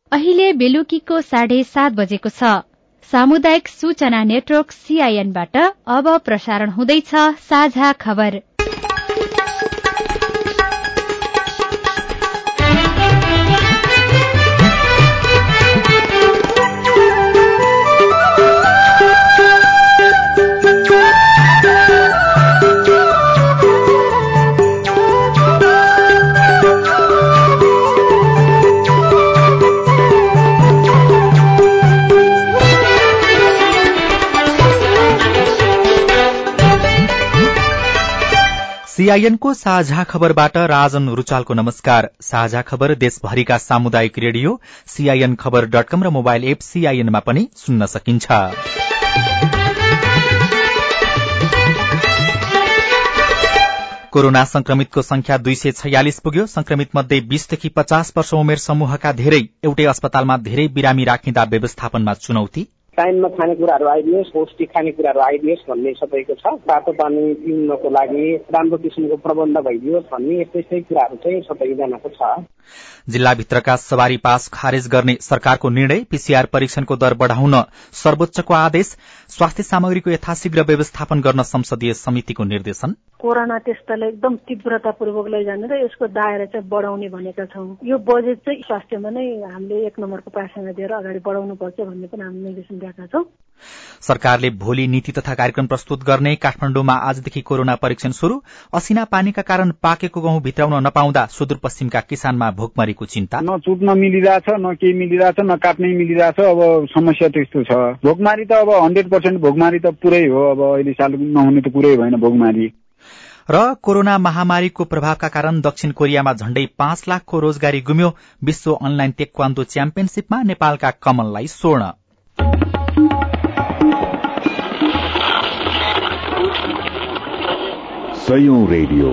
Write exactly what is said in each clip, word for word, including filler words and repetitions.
अहिले बेलुकीको साढे सात बजेको छ। सामुदायिक सूचना नेटवर्क सीआईएनबाट अब प्रसारण हुँदैछ साझा खबर। सीआईएनको साझा खबरबाट राजन रुचालको नमस्कार। साझा खबर देशभरिका सामुदायिक रेडियो सीआईएन खबर डट कम र मोबाइल एप सीआईएनमा पनि सुन्न सकिन्छ। कोरोना संक्रमितको संख्या दुई सय छयालिस पुग्यो। संक्रमित मध्ये बीसदेखि पचास वर्ष उमेर समूहका धेरै एउटै अस्पतालमा धेरै बिरामी राखिँदा व्यवस्थापनमा चुनौती। टाइममा खानेकुराहरू आइदियोस्, पौष्टिक खानेकुराहरू आइदियोस् भन्ने सबैको छ। तातो पानी पिउनको लागि राम्रो किसिमको प्रबन्ध भइदियोस् भन्ने यस्तै यस्तै कुराहरू चाहिँ सबैजनाको छ। जिल्लाभित्रका सवारी पास खारेज गर्ने सरकारको निर्णय, पीसीआर परीक्षणको दर बढ़ाउन सर्वोच्चको आदेश, स्वास्थ्य सामग्रीको यथाशीघ्र व्यवस्थापन गर्न संसदीय समितिको निर्देशन। कोरोना टेस्टलाई एकदम तीव्रतापूर्वक लैजाने र यसको दायरा चाहिँ बढ़ाउने भनेका छौं। यो बजेट चाहिँ स्वास्थ्यमा नै हामीले एक नम्बरको प्राथमिकता दिएर अगाडि बढ़ाउनु पर्छ भन्ने पनि हामीले निर्देशन दिएका छौं। सरकारले भोलि नीति तथा कार्यक्रम प्रस्तुत गर्ने। काठमाडौँमा आजदेखि कोरोना परीक्षण शुरू। असिना पानीका कारण पाकेको गहुँ भित्राउन नपाउँदा सुदूरपश्चिमका किसानमा भोकमरीको चिन्ता। न चुट्न मिलिरहेछ, न केही मिलिरहेछ, न काट्नै मिलिरहेछ। अब समस्या त्यस्तो छ। भोकमारी त अब हन्ड्रेड पर्सेन्ट भोकमारी त पुरै हो। अब अहिले साल नहुने त कुरै भएन भोकमारी। र कोरोना महामारीको प्रभावका कारण दक्षिण कोरियामा झण्डै पाँच लाखको रोजगारी गुम्यो। विश्व अनलाइन तेक्वान्दो च्याम्पियनशीपमा नेपालका कमललाई स्वर्ण। सयौं रेडियो,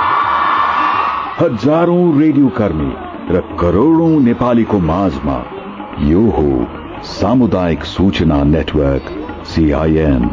हजारौं रेडियो कर्मी र करोड़ौं नेपालीको माझमा यो हो सामुदायिक सूचना नेटवर्क सीआईएन।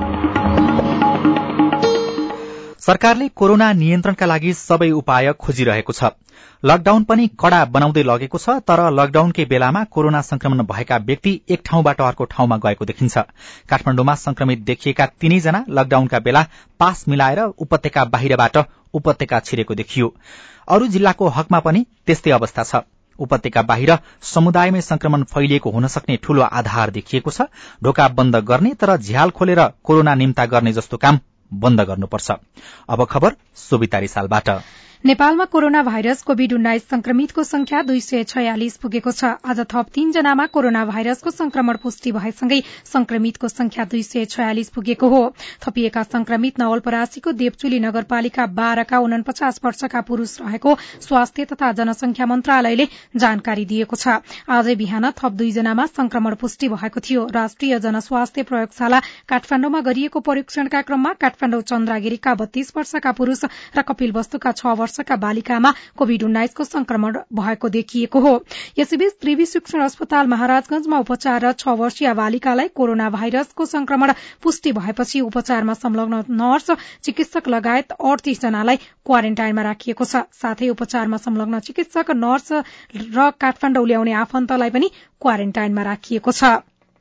सरकारले कोरोना नियन्त्रणका लागि सबै उपाय खोजिरहेको छ। लकडाउन पनि कड़ा बनाउँदै लगेको छ। तर लकडाउनकै बेलामा कोरोना संक्रमण भएका व्यक्ति एक ठाउँबाट अर्को ठाउँमा गएको देखिन्छ। काठमाडौँमा संक्रमित देखिएका तीनैजना लकडाउनका बेला पास मिलाएर उपत्यका बाहिरबाट उपत्यका छिरेको देखियो। अरू जिल्लाको हकमा पनि त्यस्तै अवस्था छ। उपत्यका बाहिर समुदायमै संक्रमण फैलिएको हुन सक्ने ठूलो आधार देखिएको छ। ढोका बन्द गर्ने तर झ्याल खोलेर कोरोना निम्ता गर्ने जस्तो काम बन्द गर्नुपर्छ। अब खबर सोभिता रिसालबाट। नेपालमा कोरोना भाइरस कोविड उन्नाइस संक्रमितको संख्या दुई सय छयालिस पुगेको छ। आज थप तीनजनामा कोरोना भाइरसको संक्रमण पुष्टि भएसँगै संक्रमितको संख्या दुई सय छयालिस पुगेको हो। थपिएका संक्रमित नवलपरासीको देवचुली नगरपालिका बाह्रका उनपचास वर्षका पुरूष रहेको स्वास्थ्य तथा जनसंख्या मन्त्रालयले जानकारी दिएको छ। आजै बिहान थप दुईजनामा संक्रमण पुष्टि भएको थियो। राष्ट्रिय जनस्वास्थ्य प्रयोगशाला काठमाडौँमा गरिएको परीक्षणका क्रममा काठमाडौँ चन्द्रागिरीका बत्तीस वर्षका पुरूष र कपिलवस्तुका छ वर्षका बालिकामा कोविड उन्नाइसको संक्रमण भएको देखिएको हो। यसैबीच त्रिवी शिक्षण अस्पताल महाराजगंजमा उपचाररत छ वर्षीय बालिकालाई कोरोना भाइरसको संक्रमण पुष्टि भएपछि उपचारमा संलग्न नर्स, चिकित्सक लगायत अडतीस जनालाई क्वारेन्टाइनमा राखिएको छ। साथै उपचारमा संलग्न चिकित्सक, नर्स र काठमाडौँ ल्याउने आफन्तलाई पनि क्वारेन्टाइनमा राखिएको छ।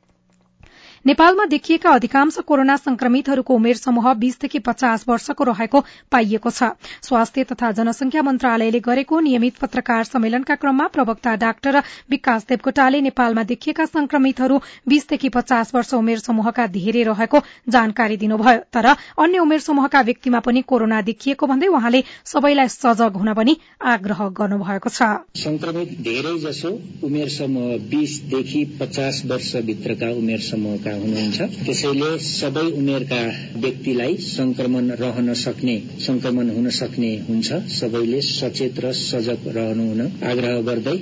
नेपालमा देखिएका अधिकांश कोरोना संक्रमितहरूको उमेर समूह बीसदेखि पचास वर्षको रहेको पाइएको छ। स्वास्थ्य तथा जनसंख्या मन्त्रालयले गरेको नियमित पत्रकार सम्मेलनका क्रममा प्रवक्ता डाक्टर विकास देवकोटाले नेपालमा देखिएका संक्रमितहरू बीसदेखि पचास वर्ष उमेर समूहका धेरै रहेको जानकारी दिनुभयो। तर अन्य उमेर समूहका व्यक्तिमा पनि कोरोना देखिएको भन्दै उहाँले सबैलाई सजग हुन पनि आग्रह गर्नुभएको छ। संक्रमित धेरै जसो उमेर समूह बीसदेखि पचास वर्षभित्रका उमेर समूहका हुनुहुन्छ। त्यसैले सबै उमेरका व्यक्तिलाई संक्रमण रहन सक्ने, संक्रमण हुन सक्ने हुन्छ। सबैले सचेत र सजग रहनु हुन आग्रह गर्दै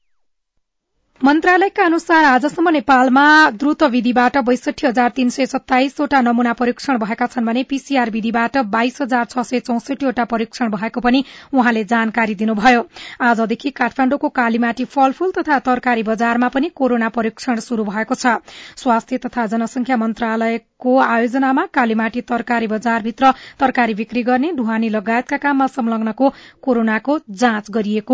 मन्त्रालयका अनुसार आजसम्म नेपालमा द्रुत विधिबाट बैसठी हजार तीन सय सत्ताइसवटा नमूना परीक्षण भएका छन् भने पीसीआर विधिबाट बाइस हजार छ सय चौसठीवटा परीक्षण भएको पनि उहाँले जानकारी दिनुभयो। आजदेखि काठमाडौँको कालीमाटी फलफूल तथा तरकारी बजारमा पनि कोरोना परीक्षण शुरू भएको छ। स्वास्थ्य तथा जनसंख्या मन्त्रालयको आयोजनामा कालीमाटी तरकारी बजारभित्र तरकारी बिक्री गर्ने, ढुवानी लगायतका काममा संलग्नको कोरोनाको जाँच गरिएको हो।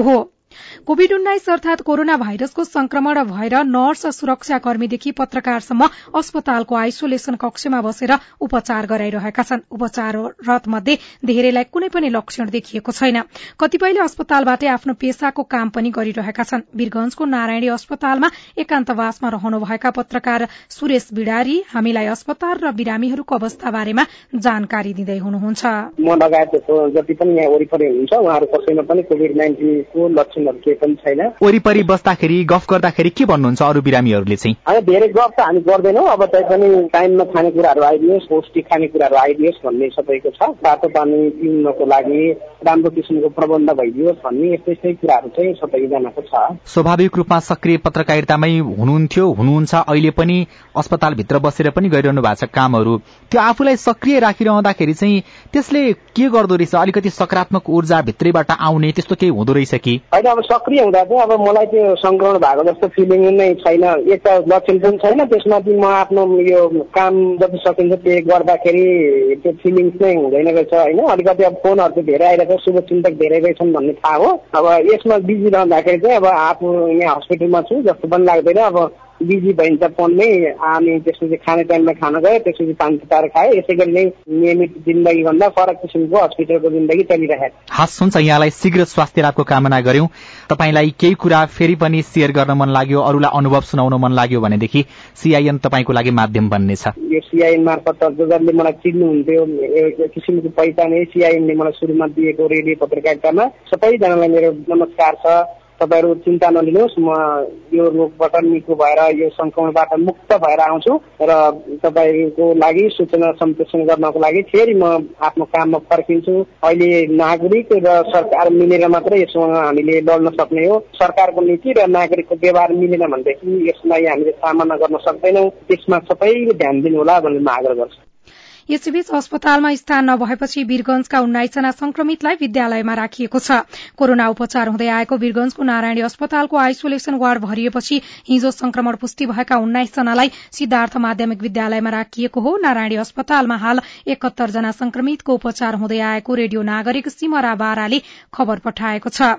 कोविड उन्नाइस अर्थात कोरोना भाइरसको संक्रमण भएर नर्स सुरक्षाकर्मीदेखि पत्रकारसम्म अस्पतालको आइसोलेसन कक्षमा बसेर उपचार गराइरहेका छन्। उपचाररत मध्ये धेरैलाई कुनै पनि लक्षण देखिएको छैन। कतिपयले अस्पतालबाटै आफ्नो पेसाको काम पनि गरिरहेका छन्। वीरगंजको नारायणी अस्पतालमा एकान्तवासमा रहनुभएका पत्रकार सुरेश बिडारी हामीलाई अस्पताल र बिरामीहरूको अवस्था बारेमा जानकारी दिँदै हुनुहुन्छ। म लगायत जति पनि यहाँ वरिपरि हुनुहुन्छ उहाँहरू कसैमा पनि कोभिड नाइन्टिनको लक्षणहरू केही पनि छैन। वरिपरि बस्दाखेरि गफ गर्दाखेरि के भन्नुहुन्छ अरू बिरामीहरूले चाहिँ? होइन, धेरै गफ त हामी गर्दैनौँ। अब तै पनि टाइममा खानेकुराहरू आइदियोस्, पौष्टिक खानेकुराहरू आइदियोस् भन्ने सबैको छ। तातो पानी पिउनको लागि राम्रो किसिमको प्रबन्ध भइदियोस् भन्ने यस्तै यस्तै कुराहरू चाहिँ सबैजनाको छ। स्वाभाविक रूपमा सक्रिय पत्रकारितामै हुनुहुन्थ्यो, हुनुहुन्छ, अहिले पनि अस्पतालभित्र बसेर पनि गरिरहनु भएको छ कामहरू। त्यो आफूलाई सक्रिय राखिरहँदाखेरि चाहिँ त्यसले के गर्दो रहेछ? अलिकति सकारात्मक ऊर्जा भित्रैबाट आउने त्यस्तो केही हुँदो रहेछ कि? होइन, अब सक्रिय हुँदा चाहिँ अब मलाई त्यो संक्रमण भएको जस्तो फिलिङ नै छैन। एक त लक्षण पनि छैन, त्यसमाथि म आफ्नो यो काम जति सकिन्छ त्यही गर्दाखेरि त्यो फिलिङ्स नै हुँदैन रहेछ। होइन, अलिकति अब फोनहरू चाहिँ धेरै आइरहेको, शुभचिन्तक धेरै रहेछन् भन्ने थाहा हो। अब यसमा बिजी रहँदाखेरि चाहिँ अब आफू यहाँ हस्पिटलमा छु जस्तो पनि लाग्दैन। अब बिजी भइन्छ फोनमै। अनि त्यसपछि खाने टाइममा खाना गयो, त्यसपछि पानी तार खायो। यसै गरी नै नियमित जिन्दगी भन्दा फरक किसिमको हस्पिटलको जिन्दगी चलिरहेको छ। हस्, हुन्छ, यहाँलाई शीघ्र स्वास्थ्य लाभको कामना गर्यौं। तपाईलाई केही कुरा फेरि पनि शेयर गर्न मन लाग्यो, अरूलाई अनुभव सुनाउन मन लाग्यो भनेदेखि सीआईएन तपाईँको लागि माध्यम बन्नेछ। यो सीआईएन मार्फत जसले मलाई चिन्नुहुन्थ्यो, एक किसिमको पहिचान सीआईएनले मलाई सुरुमा दिएको रेडियो पत्रकारितामा, सबैजनालाई मेरो नमस्कार छ। तपाईहरू चिन्ता नलिनुहोस्, म यो रोगबाट निको भएर यो संक्रमणबाट मुक्त भएर आउँछु र तपाईँको लागि सूचना सम्प्रेषण गर्नको लागि फेरि म आफ्नो काममा फर्किन्छु। अहिले नागरिक र सरकार मिलेर मात्रै यससँग हामीले लड्न सक्ने हो। सरकारको नीति र नागरिकको व्यवहार मिलेन भनेदेखि यसलाई हामीले सामना गर्न सक्दैनौँ। त्यसमा सबैले ध्यान दिनु होला भन्ने म आग्रह गर्छु। यसैबीच अस्पतालमा स्थान नभएपछि वीरगंजका उन्नाइस जना संक्रमितलाई विद्यालयमा राखिएको छ। कोरोना उपचार हुँदै आएको वीरगंजको नारायणी अस्पतालको आइसोलेसन वार्ड भरिएपछि हिजो संक्रमण पुष्टि भएका उन्नाइस जनालाई सिद्धार्थ माध्यमिक विद्यालयमा राखिएको हो। नारायणी अस्पतालमा हाल एकहत्तर जना संक्रमितको उपचार हुँदै आएको रेडियो नागरिक सिमरा बाराले खबर पठाएको छ।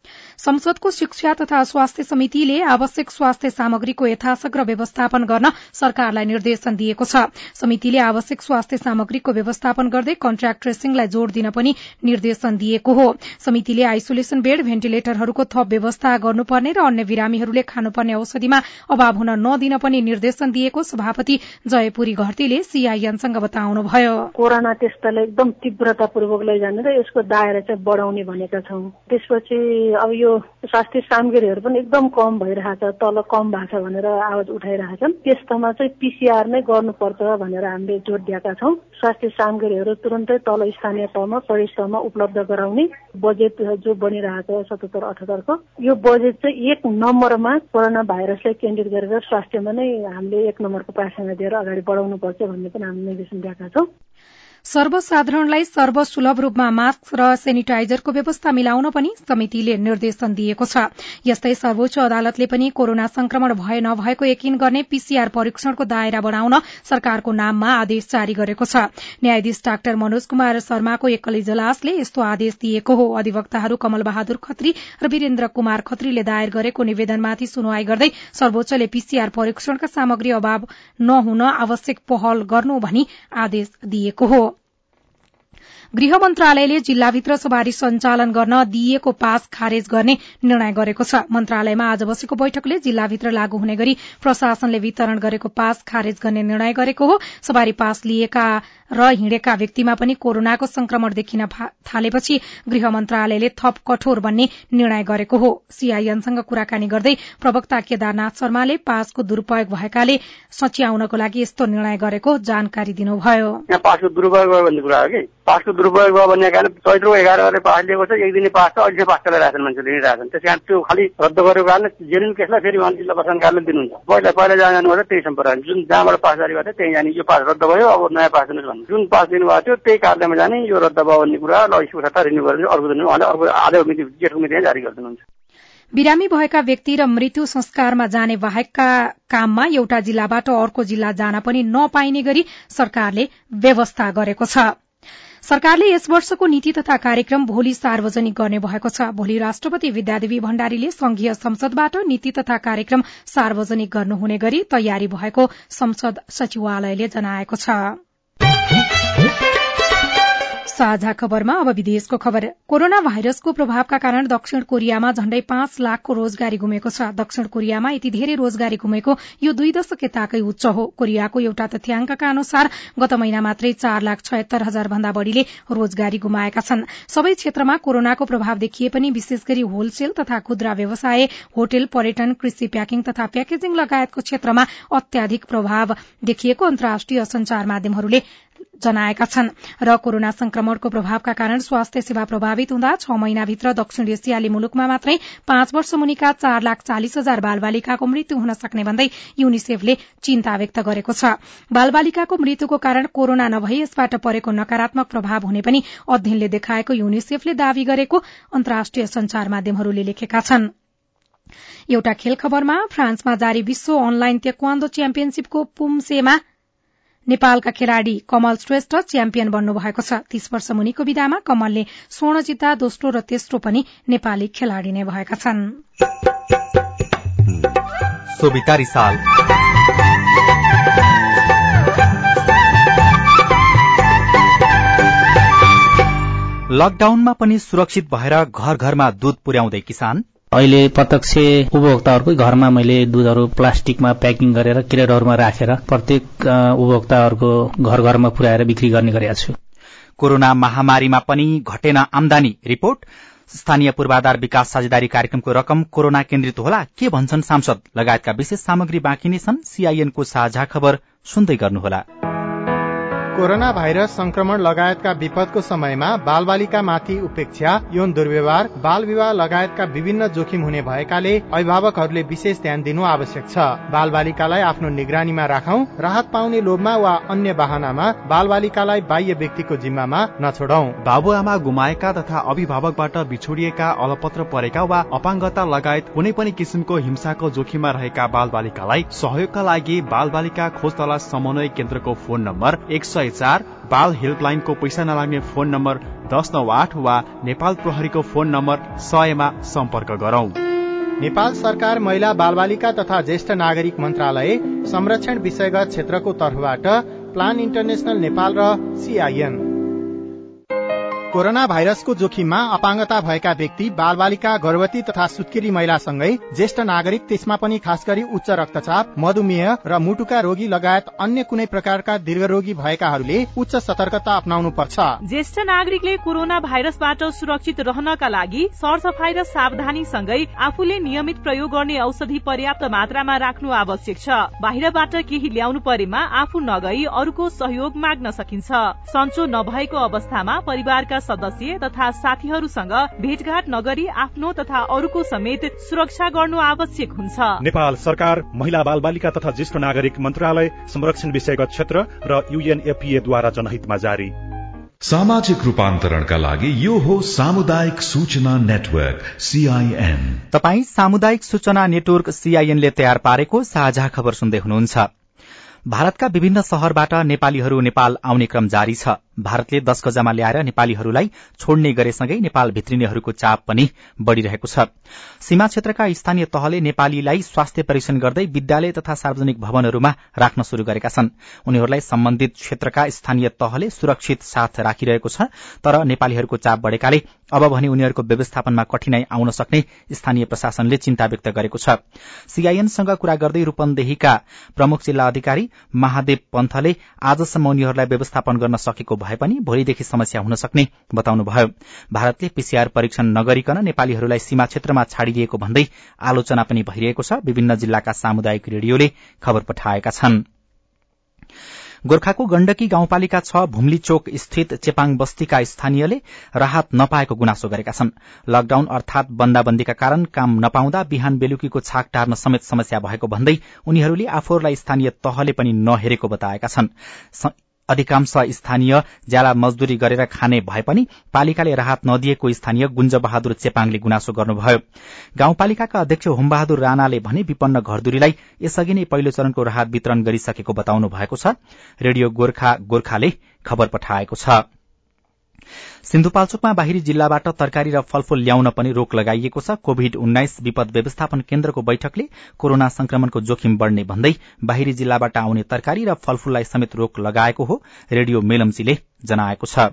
संसदको शिक्षा तथा स्वास्थ्य समितिले आवश्यक स्वास्थ्य सामग्रीको यथाशीघ्र व्यवस्थापन गर्न सरकारलाई निर्देशन दिएको छ। समितिले आवश्यक स्वास्थ्य सामग्रीको व्यवस्थापन गर्दै कन्ट्र्याक्ट ट्रेसिङलाई जोड़ दिन पनि निर्देशन दिएको हो। समितिले आइसोलेसन बेड, भेन्टिलेटरहरूको थप व्यवस्था गर्नुपर्ने र अन्य बिरामीहरूले खानुपर्ने औषधिमा अभाव हुन नदिन पनि निर्देशन दिएको सभापति जयपुरी घरतीले सीआईएनसँग बताउनुभयो। कोरोना टेस्टलाई एकदम तीव्रतापूर्वक लैजाने र यसको दायरा चाहिँ बढ़ाउने भनेका छौं। त्यसपछि अब यो स्वास्थ्य सामग्रीहरू पनि एकदम कम भइरहेछ, तल कम भएको छ भनेर आवाज उठाइरहेछन्। त्यस्तोमा चाहिँ पीसीआर नै गर्नुपर्छ भनेर हामीले जोड दिएका छौं। स्वास्थ्य सामग्रीहरू तुरन्तै तल स्थानीय तहमा प्रदेश तहमा उपलब्ध गराउने बजेट जो बनिरहेको सतहत्तर अठहत्तरको यो बजेट चाहिँ एक नम्बरमा कोरोना भाइरसलाई केन्द्रित गरेर स्वास्थ्यमा नै हामीले एक नम्बरको प्राथमिकता दिएर अगाडि बढाउनु पर्छ भन्ने पनि हामीले निर्देशन दिएका छौं। सर्वसाधारणलाई सर्वसुलभ रूपमा मास्क र सेनिटाइजरको व्यवस्था मिलाउन पनि समितिले निर्देशन दिएको छ। यस्तै सर्वोच्च अदालतले पनि कोरोना संक्रमण भए नभएको यकिन गर्ने पीसीआर परीक्षणको दायरा बढ़ाउन सरकारको नाममा आदेश जारी गरेको छ। न्यायाधीश डाक्टर मनोज कुमार शर्माको एकल इजलासले यस्तो आदेश दिएको हो। अधिवक्ताहरू कमल बहादुर खत्री र वीरेन्द्र कुमार खत्रीले दायर गरेको निवेदनमाथि सुनवाई गर्दै सर्वोच्चले पीसीआर परीक्षणका सामग्री अभाव नहुन आवश्यक पहल गर्नु भनी आदेश दिएको हो। गृह मन्त्रालयले जिल्लाभित्र सवारी सञ्चालन गर्न दिइएको पास खारेज गर्ने निर्णय गरेको छ। मन्त्रालयमा आज बसेको बैठकले जिल्लाभित्र लागू हुने गरी प्रशासनले वितरण गरेको पास खारेज गर्ने निर्णय गरेको हो। सवारी पास लिएका र हिँडेका व्यक्तिमा पनि कोरोनाको संक्रमण देखिन थालेपछि गृह मन्त्रालयले थप कठोर बन्ने निर्णय गरेको हो। सीआईएनसँग कुराकानी गर्दै प्रवक्ता केदारनाथ शर्माले पासको दुरूपयोग भएकाले सच्याउनको लागि यस्तो निर्णय गरेको जानकारी दिनुभयो। पासको दुरूपयोग भयो भन्ने कुरा हो कि पासको दुरूपयोग भयो भन्ने कारण चैत्र एघार गते पास लिएको छ, एक दिने पास त अहिले पास चलाइरहेछन् मान्छेले लिइरहेछन्। त्यस कारण त्यो खालि रद्द गरेको कारण जेरिन केसलाई फेरि उहाँले जिल्ला प्रशासन कार्यालयले दिनुहुन्छ। पहिला पहिला जहाँ जानुपर्छ त्यही सम्पर्क जुन जहाँबाट पास जारी भएको त्यही जाने, यो पास रद्द भयो अब नयाँ पास दिनुहोस् भन्नु। जुन पास दिनुभएको थियो त्यही कार्यालयमा जाने, यो रद्द भयो भन्ने कुरा ल यसको सट्टा रिन्यू गरेर अर्को दिन उहाँले अर्को आधो मिति जेठको मिति जारी गरिदिनुहुन्छ। बिरामी भएका व्यक्ति र मृत्यु संस्कारमा जाने बाहेकका काममा एउटा जिल्लाबाट अर्को जिल्ला जान पनि नपाइने गरी सरकारले व्यवस्था गरेको छ। सरकारले यस वर्षको नीति तथा कार्यक्रम भोलि सार्वजनिक गर्ने भएको छ। भोलि राष्ट्रपति विद्यादेवी भण्डारीले संघीय संसदबाट नीति तथा कार्यक्रम सार्वजनिक गर्नुहुने गरी तयारी भएको संसद सचिवालयले जनाएको छ। साझा खबरमा अब विदेशको खबर। कोरोना भाइरसको प्रभावका कारण दक्षिण कोरियामा झण्डै पाँच लाखको रोजगारी गुमेको छ। दक्षिण कोरियामा यति धेरै रोजगारी गुमेको यो दुई दशक यताकै उच्च हो। कोरियाको एउटा तथ्याङ्कका अनुसार गत महिना मात्रै चार लाख छयत्तर हजार भन्दा बढ़ीले रोजगारी गुमाएका छन्। सबै क्षेत्रमा कोरोनाको प्रभाव देखिए पनि विशेष गरी होलसेल तथा खुद्रा व्यवसाय, होटल, पर्यटन, कृषि, प्याकिङ तथा प्याकेजिङ लगायतको क्षेत्रमा अत्याधिक प्रभाव देखिएको अन्तर्राष्ट्रिय संचार माध्यमहरूले जनाएका छन्। र कोरोना संक्रमणको प्रभावका कारण स्वास्थ्य सेवा प्रभावित हुँदा छ महिनाभित्र दक्षिण एसियाली मुलुकमा मात्रै पाँच वर्ष मुनिका चार लाख चालिस हजार बालबालिकाको मृत्यु हुन सक्ने भन्दै युनिसेफले चिन्ता व्यक्त गरेको छ। बालबालिकाको मृत्युको कारण कोरोना नभई यसबाट परेको नकारात्मक प्रभाव हुने पनि अध्ययनले देखाएको युनिसेफले दावी गरेको अन्तर्राष्ट्रिय संचार माध्यमहरूले लेखेका छन्। एउटा खेल खबरमा फ्रान्समा जारी विश्व अनलाइन तेक्वान्दो च्याम्पियनशीपको पुम्सेमा नेपालका खेलाड़ी कमल श्रेष्ठ च्याम्पियन बन्नु भएको छ। तीस वर्ष मुनिको विधामा कमलले स्वर्ण जित्दा दोस्रो र तेस्रो पनि नेपाली खेलाड़ी नै भएका छन्। लकडाउनमा पनि सुरक्षित भएर घर घरमा दूध पुर्याउँदै किसान। अहिले प्रत्यक्ष उपभोक्ताहरूको घरमा मैले दूधहरू प्लास्टिकमा प्याकिङ गरेर क्रेटहरूमा राखेर प्रत्येक उपभोक्ताहरूको घर घरमा पुर्याएर बिक्री गर्ने गरेका छु। कोरोना महामारीमा पनि घटेन आमदानी। रिपोर्ट। स्थानीय पूर्वाधार विकास साझेदारी कार्यक्रमको रकम कोरोना केन्द्रित होला के भन्छन् सांसद लगायतका विशेष सामग्री बाँकी नै छन्। सीआईएनको साझा खबर सुन्दै गर्नुहोला। कोरोना भाइरस संक्रमण लगायतका विपदको समयमा बालबालिकामाथि उपेक्षा, यौन दुर्व्यवहार, बाल विवाह लगायतका विभिन्न जोखिम हुने भएकाले अभिभावकहरूले विशेष ध्यान दिनु आवश्यक छ। बालबालिकालाई आफ्नो निगरानीमा राखौं। राहत पाउने लोभमा वा अन्य बहानामा बालबालिकालाई बाह्य व्यक्तिको जिम्मामा नछोडौं। बाबुआमा गुमाएका तथा अभिभावकबाट बिछोडिएका, अलपत्र परेका वा अपाङ्गता लगायत कुनै पनि किसिमको हिंसाको जोखिममा रहेका बालबालिकालाई सहयोगका लागि बालबालिका खोज तलास समन्वय केन्द्रको फोन नम्बर एक सय चार, बाल हेल्पलाइनको पैसा नलाग्ने फोन नम्बर दस नौ आठ वा नेपाल प्रहरीको फोन नम्बर सयमा सम्पर्क गरौं। नेपाल सरकार महिला बालबालिका तथा ज्येष्ठ नागरिक मन्त्रालय संरक्षण विषयगत क्षेत्रको तर्फबाट प्लान इन्टरनेशनल नेपाल र सीआईएन। कोरोना भाइरसको जोखिममा अपाङ्गता भएका व्यक्ति, बालबालिका, गर्भवती तथा सुत्केरी महिलासँगै ज्येष्ठ नागरिक, त्यसमा पनि खास गरी उच्च रक्तचाप, मधुमेह र मुटुका रोगी लगायत अन्य कुनै प्रकारका दीर्घरोगी भएकाहरूले उच्च सतर्कता अपनाउनु पर्छ। ज्येष्ठ नागरिकले कोरोना भाइरसबाट सुरक्षित रहनका लागि सरसफाई र सावधानी सँगै आफूले नियमित प्रयोग गर्ने औषधि पर्याप्त मात्रामा राख्नु आवश्यक छ। बाहिरबाट केही ल्याउनु परेमा आफू नगई अरूको सहयोग माग्न सकिन्छ। सन्चो नभएको अवस्थामा परिवारका सदस्य तथा साथीहरूसँग भेटघाट नगरी आफ्नो तथा अरूको समेत सुरक्षा गर्नु आवश्यक हुन्छ। नेपाल सरकार महिला बालबालिका तथा ज्येष्ठ नागरिक मन्त्रालय संरक्षण विषयगत क्षेत्र र यूएनएफपीए द्वारा जनहितमा जारी। सामाजिक रूपान्तरणका लागि यो हो सामुदायिक सूचना नेटवर्क सीआईएन। तपाई सामुदायिक सूचना नेटवर्क सीआईएनले तयार पारेको साझा खबर सुन्दै हुनुहुन्छ। भारतका विभिन्न शहरबाट नेपालीहरू नेपाल आउने क्रम जारी छ। भारतले दश गजामा ल्याएर नेपालीहरूलाई छोड्ने गरेसँगै नेपाल भित्रिनेहरूको चाप पनि बढ़िरहेको छ। सीमा क्षेत्रका स्थानीय तहले नेपालीलाई स्वास्थ्य परीक्षण गर्दै विद्यालय तथा सार्वजनिक भवनहरूमा राख्न शुरू गरेका छन्। उनीहरूलाई सम्बन्धित क्षेत्रका स्थानीय तहले सुरक्षित साथ राखिरहेको छ। तर नेपालीहरूको चाप बढ़ेकाले अब भने उनीहरूको व्यवस्थापनमा कठिनाई आउन सक्ने स्थानीय प्रशासनले चिन्ता व्यक्त गरेको छ। सीआईएनसँग कुरा गर्दै रूपन्देहीका प्रमुख जिल्ला अधिकारी महादेव पन्थले आजसम्म उनीहरूलाई व्यवस्थापन गर्न सकेको भए पनि भोलिदेखि समस्या हुन सक्ने बताउनुभयो। भारतले पीसीआर परीक्षण नगरिकन नेपालीहरूलाई सीमा क्षेत्रमा छाडिदिएको भन्दै आलोचना पनि भइरहेको छ। विभिन्न जिल्लाका सामुदायिक रेडियोले खबर पठाएका छन्। गोर्खाको गण्डकी गाउँपालिका छ भुम्ली चोक स्थित चेपाङ बस्तीका स्थानीयले राहत नपाएको गुनासो गरेका छन्। लकडाउन अर्थात बन्दाबन्दीका कारण काम नपाउँदा बिहान बेलुकीको छाक टार्न समेत समस्या भएको भन्दै उनीहरूले आफूहरूलाई स्थानीय तहले पनि नहेरेको बताएका छन्। अधिकांश स्थानीय ज्याला मजदूरी गरेर खाने भए पनि पालिकाले राहत नदिएको स्थानीय गुञ्ज बहादुर चेपाङले गुनासो गर्नुभयो। गाउँपालिकाका अध्यक्ष हुमबहादुर राणाले भने विपन्न घरधुरीलाई यसअघि नै पहिलो चरणको राहत वितरण गरिसकेको बताउनु भएको छ। रेडियो गोर्खा गोर्खाले खबर पठाएको छ। सिन्धुपाल्चोकमा बाहिरी जिल्लाबाट तरकारी र फलफूल ल्याउन पनि रोक लगाइएको छ। कोभिड उन्नाइस विपद व्यवस्थापन केन्द्रको बैठकले कोरोना संक्रमणको जोखिम बढ़ने भन्दै बाहिरी जिल्लाबाट आउने तरकारी र फलफूललाई समेत रोक लगाएको हो, रेडियो मेलम्चीले जनाएको छ।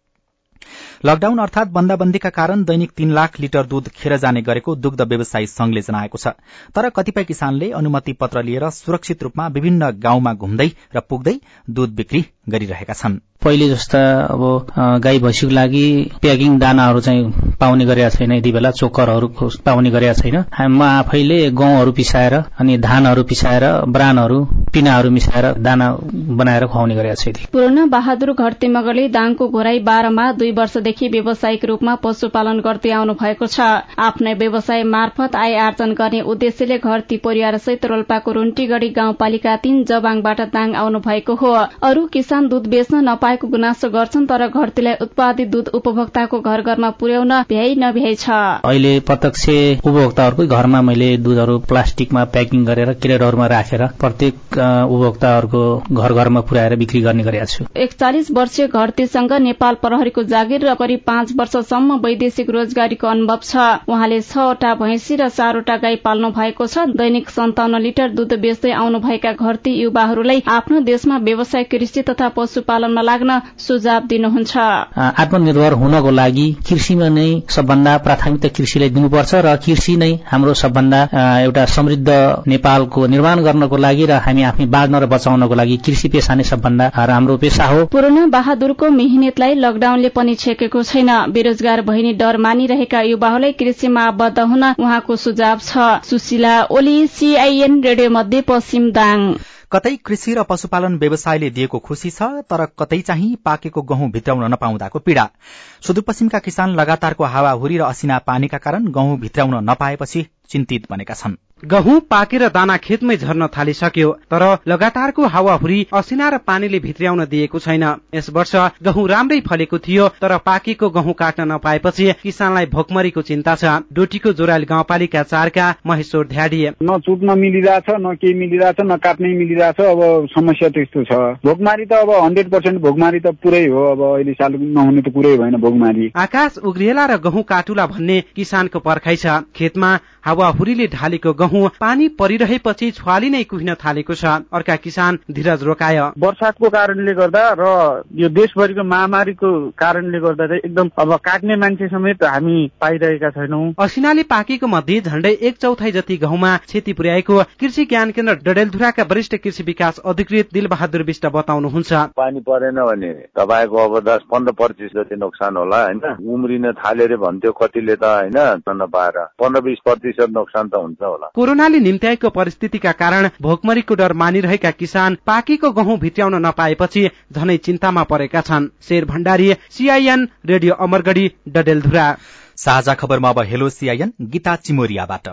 लकडाउन अर्थात बन्दाबन्दीका कारण दैनिक तीन लाख लिटर दूध खेर जाने गरेको दुग्ध व्यवसायी संघले जनाएको छ। तर कतिपय किसानले अनुमति पत्र लिएर सुरक्षित रूपमा विभिन्न गाउँमा घुम्दै र पुग्दै दूध बिक्री गरिरहेका छन्। पहिले जस्ता अब गाई भैँसीको लागि प्याकिङ दानाहरू चाहिँ पाउने गरेका छैन, यति बेला चोकरहरू पाउने गरेका छैन। म आफैले गहुँहरू पिसाएर अनि धानहरू पिसाएर ब्रानहरू पिनाहरू मिसाएर दाना बनाएर खुवाउने गरेका छु। पूर्ण बहादुर घरती मगरले दाङको घोराई बाह्रमा दुई वर्षदेखि व्यावसायिक रूपमा पशुपालन गर्दै आउनु भएको छ। आफ्नै व्यवसाय मार्फत आय आर्जन गर्ने उद्देश्यले घरती परिवार सहित रोल्पाको रुन्टीगढ़ी गाउँपालिका तीन जबाङबाट दाङ आउनु भएको हो। अरू किसान दूध बेच्न नपाएको गुनासो गर्छन्, तर घरतीलाई उत्पादित दूध उपभोक्ताको घर घरमा पुर्याउन भ्याइ नभ्याइ छ। अहिले प्रत्यक्ष उपभोक्ताहरूकै घरमा मैले दूधहरू प्लास्टिकमा प्याकिङ गरेर क्रेटहरूमा राखेर प्रत्येक उपभोक्ताहरूको घर घरमा पुर्याएर बिक्री गर्ने गरेका छु। एकचालिस वर्षीय घरतीसँग नेपाल प्रहरीको जागिर र करिब पाँच वर्षसम्म वैदेशिक रोजगारीको अनुभव छ। उहाँले छवटा भैंसी र चारवटा गाई पाल्नु भएको छ। दैनिक सन्ताउन्न लिटर दूध बेच्दै आउनुभएका घरती युवाहरूलाई आफ्नो देशमा व्यवसाय कृषि तथा पशुपालनमा लाग्न सुझाव दिनुहुन्छ। आत्मनिर्भर हुनको लागि कृषिमा नै सबभन्दा प्राथमिकता कृषिलाई दिनुपर्छ र कृषि नै हाम्रो सबभन्दा एउटा समृद्ध नेपालको निर्माण गर्नको लागि र हामी आफै बाँच्न र बचाउनको लागि कृषि पेशा नै सबभन्दा राम्रो पेशा हो। पूर्ण बहादुरको मेहनतलाई लकडाउनले पनि छेकेको छैन। बेरोजगार भइने डर मानिरहेका युवाहरूलाई कृषिमा आबद्ध हुन उहाँको सुझाव छ। सुशीला ओली, सीआईएन रेडियो मध्य पश्चिम दाङ। कतै कृषि र पशुपालन व्यवसायले दिएको खुशी छ, तर कतै चाहिँ पाकेको गहुँ भित्राउन नपाउँदाको पीड़ा। सुदूरपश्चिमका किसान लगातारको हावाहुरी र असिना पानीका कारण गहुँ भित्राउन नपाएपछि चिन्तित बनेका छन्। गहुँ पाकेर दाना खेतमै झर्न थालिसक्यो, तर लगातारको हावाहुरी असिना र पानीले भित्र्याउन दिएको छैन। यस वर्ष गहुँ राम्रै फलेको थियो, तर पाकेको गहुँ काट्न नपाएपछि किसानलाई भोकमरीको चिन्ता छ। डोटीको जोराइल गाउँपालिका चारका महेश्वर ध्याडी। न चुट्न मिलिरहेछ, न केही मिलिरहेछ, न काट्नै मिलिरहेछ। अब समस्या त्यस्तो छ। भोकमारी त अब हन्ड्रेड पर्सेन्ट भोकमारी त पुरै हो। अब अहिले साल नहुने त कुरै भएन भोकमारी। आकाश उग्रिएला र गहुँ काटुला भन्ने किसानको पर्खाइ छ। खेतमा हावाहुरीले ढालेको गहुँ पानी परिरहेपछि छुवाली नै कुहिन थालेको छ। अर्का किसान धीरज रोकाय। वर्षातको कारणले गर्दा र यो देशभरिको महामारीको कारणले गर्दा चाहिँ एकदम अब काट्ने मान्छे समेत हामी पाइरहेका छैनौं। असिनाले पाकेको मध्ये झण्डै एक चौथाई जति गहुँमा क्षति पुर्याएको कृषि ज्ञान केन्द्र डडेलधुराका वरिष्ठ कृषि विकास अधिकृत दिलबहादुर विष्ट बताउनुहुन्छ। पानी परेन भने तपाईँको अब दस पन्ध्र प्रतिशत जति नोक्सान होला होइन। उम्रिन थालेर भन्थ्यो कतिले त होइन नपाएर पन्ध्र बिस प्रतिशत नोक्सान त हुन्छ होला। कोरोनाले निम्त्याएको परिस्थितिका कारण भोकमरीको डर मानिरहेका किसान पाकेको गहुँ भित्र्याउन नपाएपछि झनै चिन्तामा परेका छन्। Sher Bhandari, CIN radio Amargadhi, Dadeldhura. साझा खबरमा अब हेलो सीआईएन गीता चिमोरियाबाट।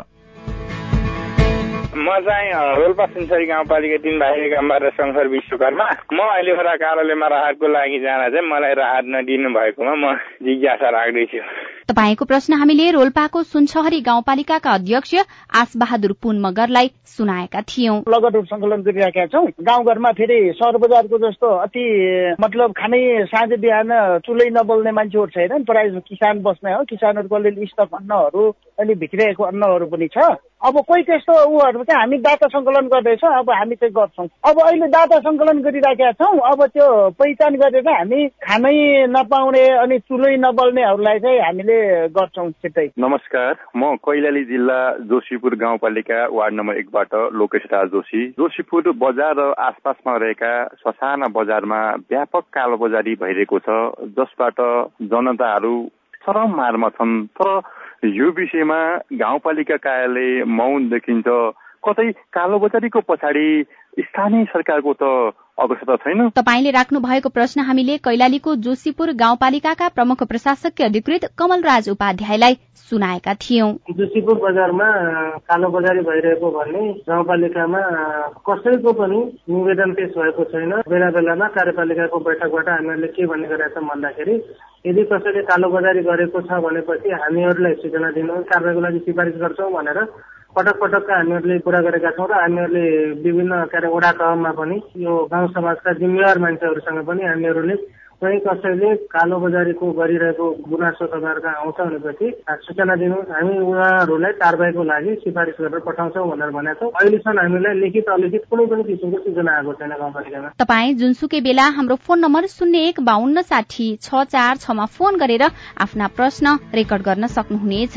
म चाहिँ रोल्पा सुनसरी गाउँपालिका तीन भाइकाबाट शङ्कर विश्वकर्मा। म अहिले एउटा कार्यालयमा राहतको लागि जाँदा चाहिँ मलाई राहत नदिनु भएकोमा म जिज्ञासा राख्दैछु। तपाईको प्रश्न हामीले रोल्पाको सुनसहरी गाउँपालिकाका अध्यक्ष आस बहादुर पुन मगरलाई सुनाएका थियौं। लगत संकलन गरिरहेका छौं। गाउँघरमा फेरि सहर बजारको जस्तो अति मतलब खानै साँझ बिहान चुलै नबल्ने मान्छेहरू छैनन्। प्रायः किसान बस्ने हो। किसानहरूको अलिअलि स्टक अन्नहरू अहिले भित्रिएको अन्नहरू पनि छ। अब कोही त्यस्तो उहरू चाहिँ हामी डाटा संकलन गर्दैछौँ। अब हामी चाहिँ गर्छौँ। अब अहिले डाटा संकलन गरिराखेका छौँ। अब त्यो पहिचान गरेर हामी खानै नपाउने अनि चुलै नबल्नेहरूलाई चाहिँ हामीले गर्छौं छिट्टै। नमस्कार, म कैलाली जिल्ला जोशीपुर गाउँपालिका वार्ड नम्बर एकबाट लोकेश राज जोशी। जोशीपुर बजार र आसपासमा रहेका ससाना बजारमा व्यापक कालोबजारी भइरहेको छ, जसबाट जनताहरू चरम मारमा छन्। तर यो विषयमा गाउँपालिका कार्यालय मौन देखिन्छ। कतै कालोबजारीको पछाडि स्थानीय सरकारको त अवस्था छैन। तपाईले राख्नु भएको प्रश्न हामीले कैलालीको जोशीपुर गाउँपालिकाका प्रमुख प्रशासकीय अधिकृत कमलराज उपाध्यायलाई सुनाएका थियौं। जोशीपुर बजारमा कालो बजारी भइरहेको भन्ने गाउँपालिकामा कसैको पनि निवेदन पेश भएको छैन। बेला बेलामा कार्यपालिकाको बैठकबाट हामीहरूले के भन्ने गरेका छौँ भन्दाखेरि यदि कसैले कालो बजारी गरेको छ भनेपछि हामीहरूलाई सूचना दिनु, कारबाहीको लागि सिफारिस गर्छौं भनेर पटक पटकका हामीहरूले कुरा गरेका छौँ र हामीहरूले विभिन्न कार्य वडा तहमा पनि यो गाउँ समाजका जिम्मेवार मान्छेहरूसँग पनि हामीहरूले कहीँ कसैले कालो बजारीको गरिरहेको गुनासो तपाईँहरूका आउँछ भनेपछि सूचना दिनु, हामी उहाँहरूलाई कारबाहीको लागि सिफारिस गरेर पठाउँछौँ भनेर भनेको छौँ। अहिलेसम्म हामीलाई लिखित अलिखित कुनै पनि किसिमको सूचना आएको छैन गाउँपालिकामा। तपाईँ जुनसुकै बेला हाम्रो फोन नम्बर शून्य एक बाहन्न साठी छ चार छमा फोन गरेर आफ्ना प्रश्न रेकर्ड गर्न सक्नुहुनेछ।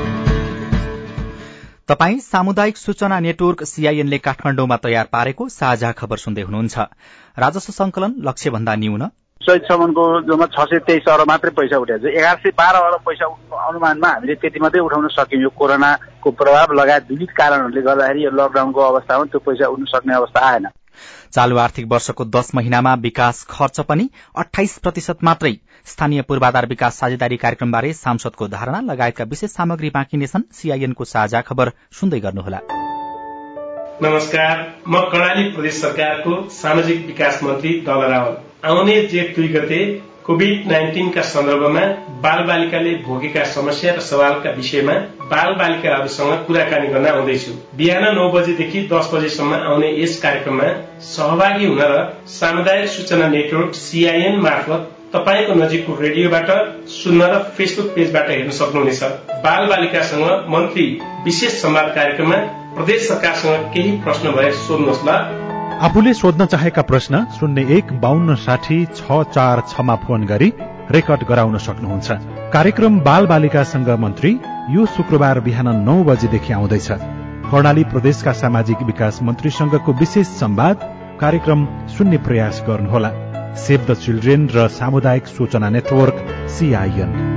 तपाई सामुदायिक सूचना नेटवर्क सीआईएनले काठमाडौँमा तयार पारेको साझा खबर सुन्दै हुनुहुन्छ। राजस्व संकलन लक्ष्य भन्दा न्यून, चैतसम्मको जम्मा छ सय तेइस अरब मात्रै पैसा उठाएको छ। एघार सय बाह्र अरब पैसा अनुमानमा हामीले त्यति मात्रै उठाउन सक्यौँ। यो कोरोनाको प्रभाव लगायत विविध कारणहरूले गर्दाखेरि यो लकडाउनको अवस्थामा त्यो पैसा उठ्न सक्ने अवस्था आएन। चालू आर्थिक वर्षको दश महिनामा विकास खर्च पनि अठाइस प्रतिशत मात्रै। स्थानीय पूर्वाधार विकास साझेदारी कार्यक्रमबारे सांसदको धारणा लगायतका विशेष सामग्री बाँकी नै छन्। सीआईएनको साझा खबर सुन्दै गर्नुहोला। नमस्कार, म कर्णाली प्रदेश सरकारको सामाजिक विकास मन्त्री दल रावल। आउने जेठ दुई गते कोभिड नाइन्टिनका सन्दर्भमा बाल बालिकाले भोगेका समस्या र सवालका विषयमा बाल बालिकाहरूसँग कुराकानी गर्न आउँदैछु। बिहान नौ बजेदेखि दस बजेसम्म आउने यस कार्यक्रममा सहभागी हुन र सामुदायिक सूचना नेटवर्क सीआईएन मार्फत तपाईको नजिकको रेडियोबाट सुन्न र फेसबुक पेजबाट हेर्न सक्नुहुनेछ। बाल बालिकासँग मन्त्री विशेष संवाद कार्यक्रममा प्रदेश सरकारसँग केही प्रश्न भए सोध्नुहोस् ल। आफूले सोध्न चाहेका प्रश्न शून्य एक बाहन्न साठी छ चार छमा फोन गरी रेकर्ड गराउन सक्नुहुन्छ। कार्यक्रम बाल बालिकासँग मन्त्री यो शुक्रबार बिहान नौ बजेदेखि आउँदैछ। कर्णाली प्रदेशका सामाजिक विकास मन्त्रीसँगको विशेष संवाद कार्यक्रम सुन्ने प्रयास गर्नुहोला। सेभ द चिल्ड्रेन र सामुदायिक सूचना नेटवर्क सीआईएन।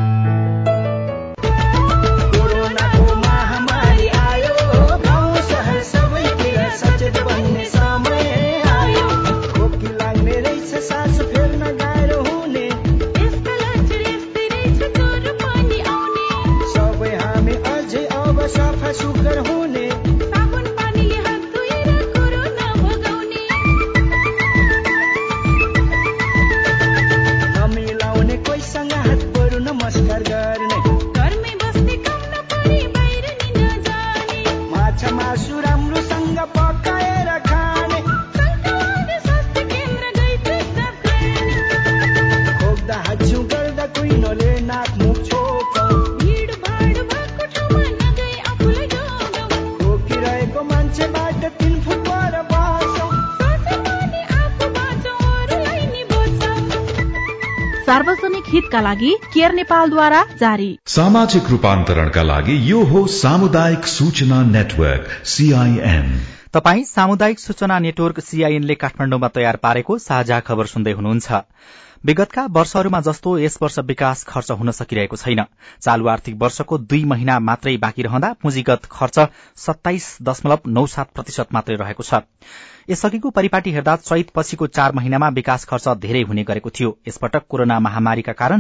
सार्वजनिक हितका लागि केयर नेपालद्वारा जारी। सामाजिक रूपान्तरणका लागि यो हो सामुदायिक सूचना नेटवर्क सीआईएन। तपाई सामुदायिक सूचना नेटवर्क सीआईएनले काठमाडौँमा तयार पारेको साझा खबर सुन्दै हुनुहुन्छ। विगतका वर्षहरूमा जस्तो यस वर्ष विकास खर्च हुन सकिरहेको छैन। चालू आर्थिक वर्षको दुई महिना मात्रै बाँकी रहँदा पुँजीगत खर्च सत्ताइस दशमलव नौ सात प्रतिशत मात्रै रहेको छ। यसअघिको परिपाटी हेर्दा चैत पछिको चार महिनामा विकास खर्च धेरै हुने गरेको थियो। यसपटक कोरोना महामारीका कारण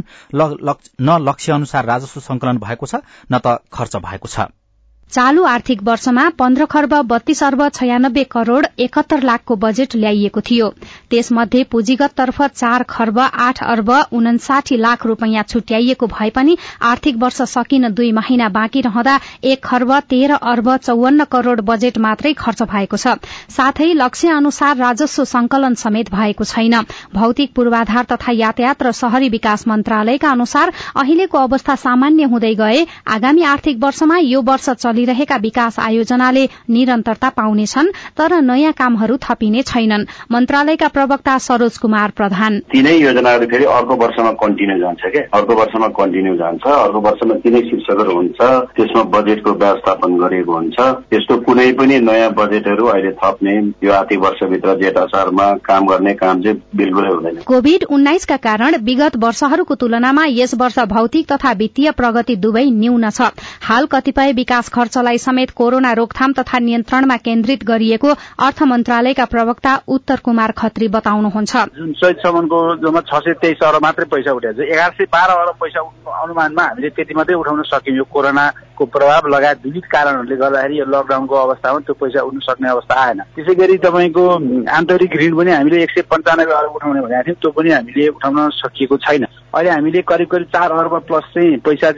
न लक्ष्य अनुसार राजस्व संकलन भएको छ न त खर्च भएको छ। चालू आर्थिक वर्षमा पन्ध्र खर्ब बत्तीस अर्ब छयानब्बे करोड़ एकहत्तर लाखको बजेट ल्याइएको थियो। त्यसमध्ये पुँजीगत तर्फ चार खर्ब आठ अर्ब उनासाठी लाख रूपियाँ छुट्याइएको भए पनि आर्थिक वर्ष सकिन दुई महिना बाँकी रहँदा एक खर्ब तेह्र अर्ब चौवन्न करोड़ बजेट मात्रै खर्च भएको छ। साथै लक्ष्य अनुसार राजस्व संकलन समेत भएको छैन। भौतिक पूर्वाधार तथा यातायात र शहरी विकास मन्त्रालयका अनुसार अहिलेको अवस्था सामान्य हुँदै गए आगामी आर्थिक वर्षमा यो वर्ष चलिरहेका विकास आयोजनाले निरन्तरता पाउनेछन्, तर नयाँ कामहरू थपिने छैनन्। मन्त्रालयका प्रवक्ता सरोज कुमार प्रधान, तीनै योजनाहरू फेरि अर्को वर्षमा कन्टिन्यू जान्छ के अर्को वर्षमा कन्टिन्यू जान्छ अर्को वर्षमा तीनै शीर्षकहरू हुन्छ, त्यसमा बजेटको व्यवस्थापन गरिएको हुन्छ। त्यस्तो कुनै पनि नयाँ बजेटहरू अहिले थप्ने यो आर्थिक वर्षभित्र जेठ असारमा काम गर्ने काम चाहिँ बिल्कुलै हुँदैन। कोभिड उन्नाइसका कारण विगत वर्षहरूको तुलनामा यस वर्ष भौतिक तथा वित्तीय प्रगति दुवै न्यून छ। हाल कतिपय विकास खर्चलाई समेत कोरोना रोकथाम तथा नियन्त्रणमा केन्द्रित गरिएको अर्थ मन्त्रालयका प्रवक्ता उत्तर कुमार खत्री बताउनुहुन्छ। जुन चैतसम्मको जम्मा छ सय तेइस अरब मात्रै पैसा उठाएको छ। एघार सय बाह्र अरब पैसा अनुमानमा हामीले त्यति मात्रै उठाउन सक्यौँ। यो कोरोनाको प्रभाव लगायत विविध कारणहरूले गर्दाखेरि यो लकडाउनको अवस्थामा त्यो पैसा उठ्न सक्ने अवस्था आएन। त्यसै गरी तपाईँको आन्तरिक ऋण पनि हामीले एक सय पन्चानब्बे अरब उठाउने भनेको थियौँ, त्यो पनि हामीले उठाउन सकिएको छैन। अहिले हामीले करिब करिब चार अर्ब प्लस चाहिँ पैसा चाहिँ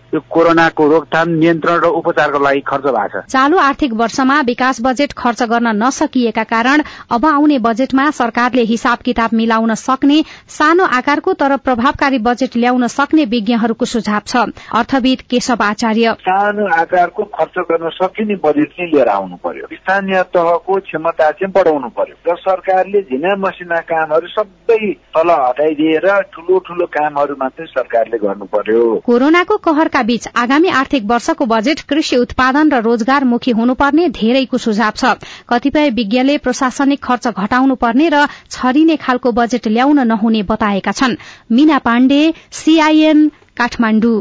यो कोरोनाको रोकथाम नियन्त्रण र उपचारको लागि खर्च भएको छ। चालू आर्थिक वर्षमा विकास बजेट खर्च गर्न नसकिएका कारण अब आउने बजेटमा सरकारले हिसाब किताब मिलाउन सक्ने सानो आकारको तर प्रभावकारी बजेट ल्याउन सक्ने विज्ञहरूको सुझाव छ। अर्थविद केशव आचार्य सानो आकारको खर्च गर्न सकिने बजेट चाहिँ लिएर आउनु पर्यो। स्थानीय तहको क्षमता चाहिँ बढाउनु पर्यो र सरकारले झिना मसिना कामहरू सबै तल हटाइदिएर ठूलो ठूलो कामहरू मात्रै सरकारले गर्नु पर्यो। कोरोनाको कहरका बीच आगामी आर्थिक वर्षको बजेट कृषि उत्पादन र रोजगारमुखी हुनुपर्ने धेरैको सुझाव छ। कतिपय विज्ञले प्रशासनिक खर्च घटाउनु पर्ने र छरिने खालको बजेट ल्याउन नहुने बताएका छन्। मीना पाण्डे, सीआईएन, काठमाडौँ।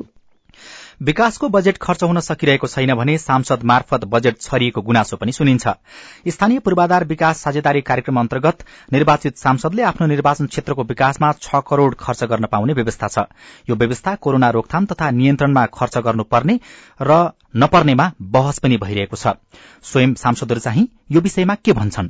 विकासको बजेट खर्च हुन सकिरहेको छैन भने सांसद मार्फत बजेट छरिएको गुनासो पनि सुनिन्छ। स्थानीय पूर्वाधार विकास साझेदारी कार्यक्रम अन्तर्गत निर्वाचित सांसदले आफ्नो निर्वाचन क्षेत्रको विकासमा छ करोड़ खर्च गर्न पाउने व्यवस्था छ। यो व्यवस्था कोरोना रोकथाम तथा नियन्त्रणमा खर्च गर्नुपर्ने र नपर्नेमा बहस पनि भइरहेको छ। स्वयं सांसदहरू चाहिँ यो विषयमा के भन्छन्?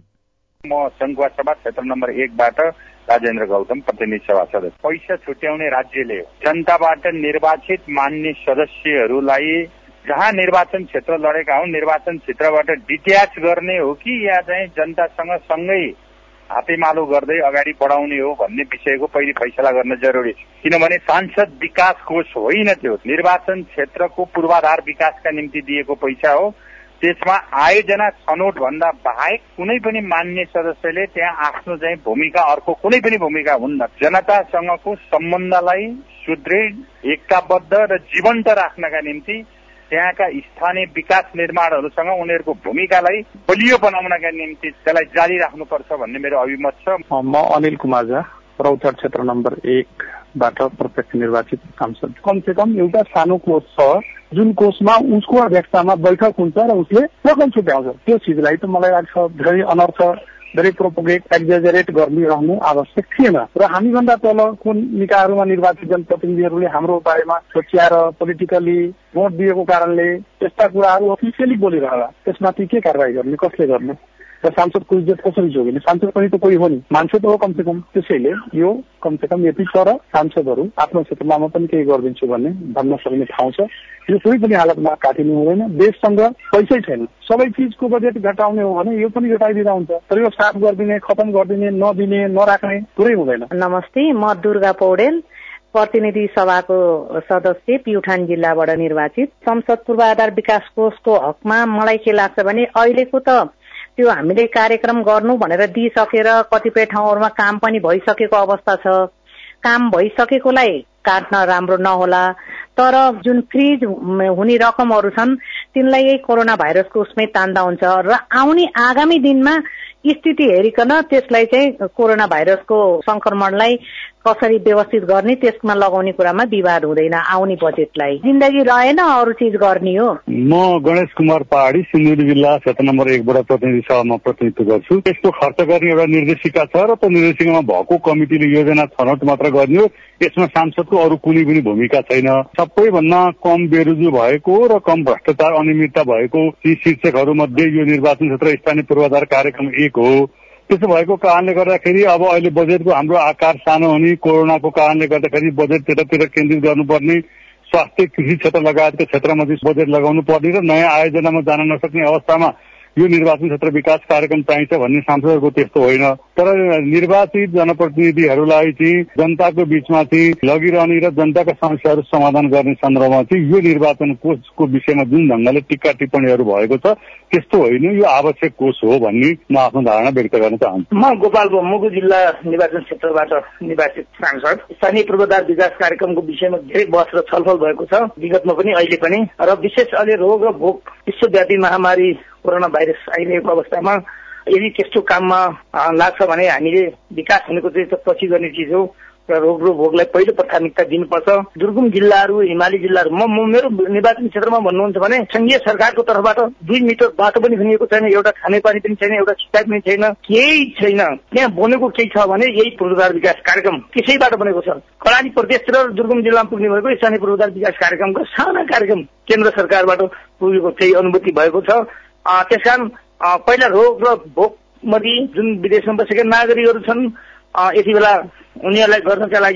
म संघवासभा क्षेत्र नम्बर एकबाट राजेन्द्र गौतम प्रतिनिधि सभा सदस्य। पैसा छुट्याउने राज्यले जनताबाट निर्वाचित मान्ने सदस्यहरूलाई जहाँ निर्वाचन क्षेत्र लडेका हुन् निर्वाचन क्षेत्रबाट डिट्याच गर्ने हो कि या चाहिँ जनतासँग सँगै हातेमालो गर्दै अगाडि बढाउने हो भन्ने विषयको पहिले फैसला गर्न जरुरी छ। किनभने सांसद विकास कोष होइन, त्यो निर्वाचन क्षेत्रको पूर्वाधार विकासका निम्ति दिएको पैसा हो। त्यसमा आयोजना छनौट भन्दा बाहेक कुनै पनि मान्य सदस्यले त्यहाँ आफ्नो चाहिँ भूमिका अर्को कुनै पनि भूमिका हुन्न। जनतासँगको सम्बन्धलाई सुदृढ, एकताबद्ध र जीवन्त राख्नका निम्ति त्यहाँका स्थानीय विकास निर्माणहरूसँग उनीहरूको भूमिकालाई बलियो बनाउनका निम्ति त्यसलाई जारी राख्नुपर्छ भन्ने मेरो अभिमत छ। म अनिल कुमार झा, रौतहट क्षेत्र नम्बर एकबाट प्रत्यक्ष निर्वाचित सांसद। कम से कम एउटा सानो कोष छ जुन कोषमा उसको अध्यक्षतामा बैठक हुन्छ र उसले रकम छुट्याउँछ। त्यो चिजलाई त मलाई लाग्छ धेरै अनर्थ, धेरै प्रोपोगेट, एक्जेजरेट गरिरहनु आवश्यक थिएन र हामीभन्दा तलको निकायहरूमा निर्वाचित जनप्रतिनिधिहरूले हाम्रो बारेमा सोच्याएर पोलिटिकली भोट दिएको कारणले यस्ता कुराहरू अफिसियली बोलिरहला। त्यसमाथि के कारवाही गर्ने, कसले गर्ने र सांसदको इज्जत कसरी जोगिने? सांसद पनि त कोही हो नि, मान्छे त हो कम से कम। त्यसैले यो कम से कम यति तर सांसदहरू आफ्नो क्षेत्रमा म पनि केही गरिदिन्छु भन्ने भन्न सक्ने ठाउँ छ। यो कुनै पनि हालतमा काटिनु हुँदैन। देशसँग पैसै छैन, सबै चिजको बजेट घटाउने हो भने यो पनि घटाइदिँदा हुन्छ, तर यो साफ गरिदिने, खतम गरिदिने, नदिने, नराख्ने कुरै हुँदैन। नमस्ते, म दुर्गा पौडेल, प्रतिनिधि सभाको सदस्य प्युठान जिल्लाबाट निर्वाचित। संसद पूर्वाधार विकास कोषको हकमा मलाई के लाग्छ भने अहिलेको त त्यो हामीले कार्यक्रम गर्नु भनेर दिइसकेर कतिपय ठाउँहरूमा काम पनि भइसकेको अवस्था छ। काम भइसकेकोलाई काट्न राम्रो नहोला, तर जुन फ्रिज हुने रकमहरू छन् तिनलाई यही कोरोना भाइरसको उसमै तान्दा हुन्छ र आउने आगामी दिनमा स्थिति हेरिकन त्यसलाई चाहिँ कोरोना भाइरसको संक्रमणलाई कसरी व्यवस्थित गर्ने त्यसमा लगाउने कुरामा विवाद हुँदैन। आउने बजेटलाई जिन्दगी रहेन, अरू चिज गर्ने हो। म गणेश कुमार पहाडी, सिन्धुली जिल्ला क्षेत्र नम्बर एकबाट प्रतिनिधि सभामा प्रतिनिधित्व गर्छु। यसको खर्च गर्ने एउटा निर्देशिका छ र त्यो निर्देशिकामा भएको कमिटीले योजना छनौट मात्र गर्ने हो। यसमा सांसदको अरू कुनै पनि भूमिका छैन। सबैभन्दा कम बेरुजु भएको र कम भ्रष्टाचार अनियमितता भएको ती शीर्षकहरू मध्ये यो निर्वाचन क्षेत्र स्थानीय पूर्वाधार कार्यक्रम एक हो। त्यसो भएको कारणले गर्दाखेरि अब अहिले बजेटको हाम्रो आकार सानो हुने, कोरोनाको कारणले गर्दाखेरि बजेट त्यतातिर केन्द्रित गर्नुपर्ने, स्वास्थ्य कृषि क्षेत्र लगायतका क्षेत्रमा चाहिँ बजेट लगाउनु पर्ने र नयाँ आयोजनामा जान नसक्ने अवस्थामा यो निर्वाचन क्षेत्र विकास कार्यक्रम चाहिन्छ भन्ने सांसदहरूको त्यस्तो होइन। तर निर्वाचित जनप्रतिनिधिहरूलाई चाहिँ जनताको बीचमा चाहिँ लगिरहने र जनताका समस्याहरू समाधान गर्ने सन्दर्भमा चाहिँ यो निर्वाचन कोषको विषयमा जुन ढङ्गले टिक्का टिप्पणीहरू भएको छ त्यस्तो होइन, यो आवश्यक कोष हो भन्ने म आफ्नो धारणा व्यक्त गर्न चाहन्छु। म गोपालको मुगु जिल्ला निर्वाचन क्षेत्रबाट निर्वाचित सांसद। स्थानीय पूर्वाधार विकास कार्यक्रमको विषयमा धेरै बहस र छलफल भएको छ, विगतमा पनि अहिले पनि, र विशेष अहिले रोग र भोक विश्वव्यापी महामारी कोरोना भाइरस आइरहेको अवस्थामा यदि त्यस्तो काममा लाग्छ भने हामीले विकास हुनेको चाहिँ पछि गर्ने चिज हो र रोग र भोगलाई पहिलो प्राथमिकता दिनुपर्छ। दुर्गम जिल्लाहरू, हिमाली जिल्लाहरू, म मेरो निर्वाचन क्षेत्रमा भन्नुहुन्छ भने संघीय सरकारको तर्फबाट दुई मिटर बाटो पनि खनिएको छैन, एउटा खानेपानी पनि छैन, एउटा सिँचाइ पनि छैन, केही छैन। त्यहाँ बनेको केही छ भने यही पूर्वाधार विकास कार्यक्रम त्यसैबाट बनेको छ। कर्णाली प्रदेश र दुर्गम जिल्लामा पुग्ने भएको स्थानीय पूर्वाधार विकास कार्यक्रमको साना कार्यक्रम केन्द्र सरकारबाट पुगेको चाहिँ अनुभूति भएको छ। त्यसकारण पहिला रोग र भोकमरी जुन विदेशमा बसेका नागरिकहरू छन् यति बेला उनीहरूलाई गर्नका लागि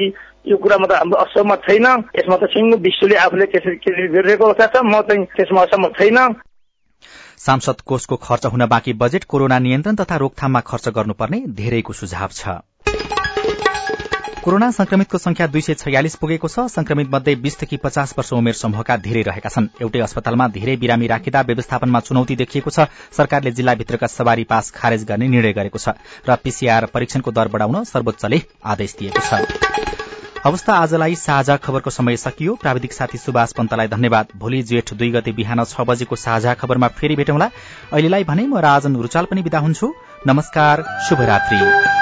यो कुरामा त हाम्रो असहमत छैन। यसमा त सिङ्गो विश्वले आफूले त्यसरी गरिरहेको अवस्था छ, म चाहिँ त्यसमा असहमत छैन। सांसद कोषको खर्च हुन बाँकी बजेट कोरोना नियन्त्रण तथा रोकथाममा खर्च गर्नुपर्ने धेरैको सुझाव छ। कोरोना संक्रमितको संख्या दुई सय छयालिस पुगेको छ। संक्रमित मध्ये बीसदेखि पचास वर्ष उमेर समूहका धेरै रहेका छन्। एउटै अस्पतालमा धेरै बिरामी राखिँदा व्यवस्थापनमा चुनौती देखिएको छ। सरकारले जिल्लाभित्रका सवारी पास खारेज गर्ने निर्णय गरेको छ र पीसीआर परीक्षणको दर बढ़ाउन सर्वोच्चले आदेश दिएको छ। अवस्था आजलाई साझा खबरको समय सकियो। प्राविधिक साथी सुभाष पन्तलाई धन्यवाद। भोलि जेठ दुई गते बिहान छ बजेको साझा खबरमा फेरि भेटौँला। अहिलेलाई भने म राजन रुचाल पनि बिदा हुन्छु। नमस्कार, शुभरात्रि।